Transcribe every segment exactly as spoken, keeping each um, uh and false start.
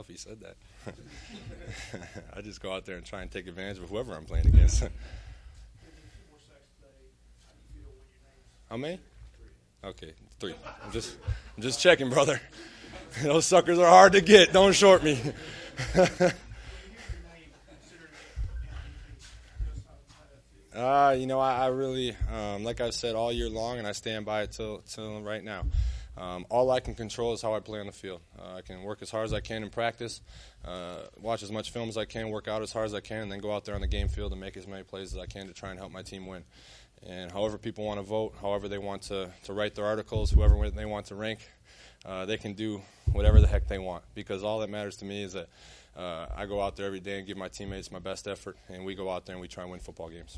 if he said that. I just go out there and try and take advantage of whoever I'm playing against. How many? Okay, three. I'm just, I'm just checking, brother. Those suckers are hard to get. Don't short me. Uh, you know, I, I really, um, like I've said all year long, and I stand by it till, till right now. Um, all I can control is how I play on the field. Uh, I can work as hard as I can in practice, uh, watch as much film as I can, work out as hard as I can, and then go out there on the game field and make as many plays as I can to try and help my team win. And however people want to vote, however they want to, to write their articles, whoever they want to rank, uh, they can do whatever the heck they want. Because all that matters to me is that uh, I go out there every day and give my teammates my best effort, and we go out there and we try and win football games.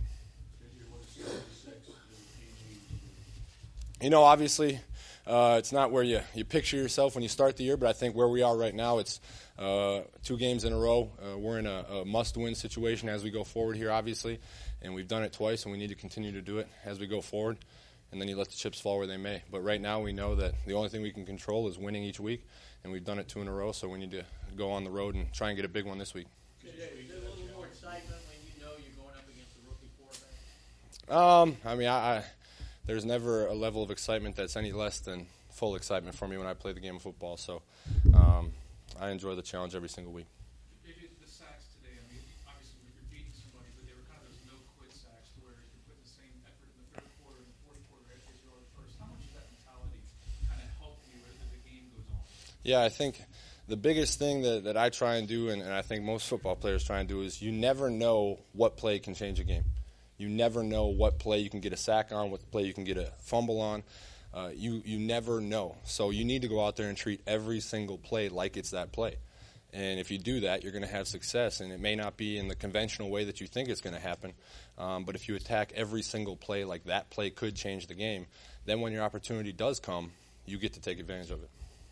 You know, obviously, uh, it's not where you, you picture yourself when you start the year, but I think where we are right now, it's uh, two games in a row. Uh, we're in a, a must-win situation as we go forward here, obviously, and we've done it twice, and we need to continue to do it as we go forward, and then you let the chips fall where they may. But right now we know that the only thing we can control is winning each week, and we've done it two in a row, so we need to go on the road and try and get a big one this week. Is there a little more excitement when you know you're going up against a rookie quarterback? Um, I mean, I, I there's never a level of excitement that's any less than full excitement for me when I play the game of football. So um, I enjoy the challenge every single week. The sacks today, I mean, obviously you're beating somebody, but they were kind of those no-quit sacks to where you put the same effort in the third quarter and the fourth quarter as you are the first. How much does that mentality kind of help you as the game goes on? Yeah, I think the biggest thing that, that I try and do, and, and I think most football players try and do, is you never know what play can change a game. You never know what play you can get a sack on, what play you can get a fumble on. Uh, you, you never know. So you need to go out there and treat every single play like it's that play. And if you do that, you're going to have success. And it may not be in the conventional way that you think it's going to happen. Um, but if you attack every single play like that play could change the game, then when your opportunity does come, you get to take advantage of it.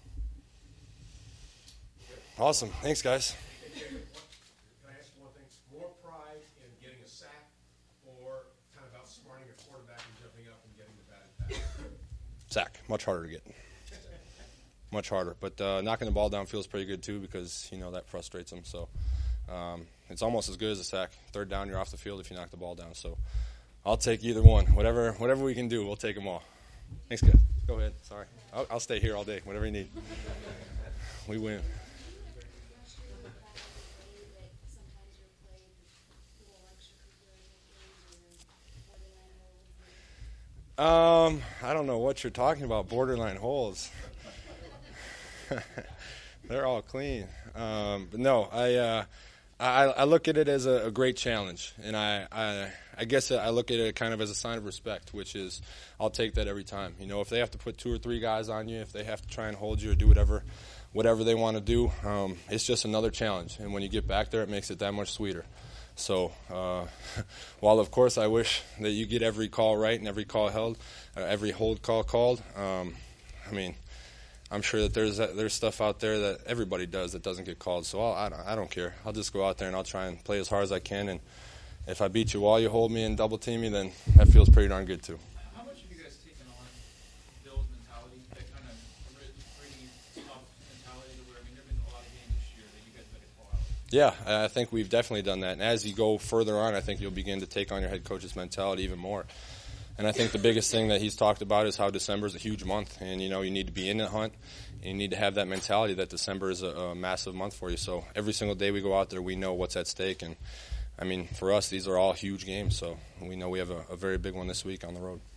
Awesome. Thanks, guys. Can I ask one thing? More pride in getting a sack or kind of outsmarting a quarterback and jumping up and getting the batted pass? Sack. Much harder to get. Much harder. But uh, knocking the ball down feels pretty good, too, because, you know, that frustrates them. So um, it's almost as good as a sack. Third down, you're off the field if you knock the ball down. So I'll take either one. Whatever whatever we can do, we'll take them all. Thanks, guys. Go ahead. Sorry. I'll, I'll stay here all day. Whatever you need. We win. Um, I don't know what you're talking about, borderline holes. They're all clean. Um, but no, I, uh, I I look at it as a, a great challenge, and I, I I guess I look at it kind of as a sign of respect, which is I'll take that every time. You know, if they have to put two or three guys on you, if they have to try and hold you or do whatever whatever they want to do, um, it's just another challenge. And when you get back there, it makes it that much sweeter. So uh, while, of course, I wish that you get every call right and every call held, uh, every hold call called, um, I mean, I'm sure that there's there's stuff out there that everybody does that doesn't get called. So I'll, I, don't, I don't care. I'll just go out there and I'll try and play as hard as I can. And if I beat you while you hold me and double team me, then that feels pretty darn good, too. How much have you guys taken on Bill's mentality, that kind of pretty tough mentality to where, I mean, there have been a lot of games this year that you guys let it fall out? Yeah, I think we've definitely done that. And as you go further on, I think you'll begin to take on your head coach's mentality even more. And I think the biggest thing that he's talked about is how December is a huge month. And, you know, you need to be in the hunt. And you need to have that mentality that December is a, a massive month for you. So every single day we go out there, we know what's at stake. And, I mean, for us, these are all huge games. So we know we have a, a very big one this week on the road.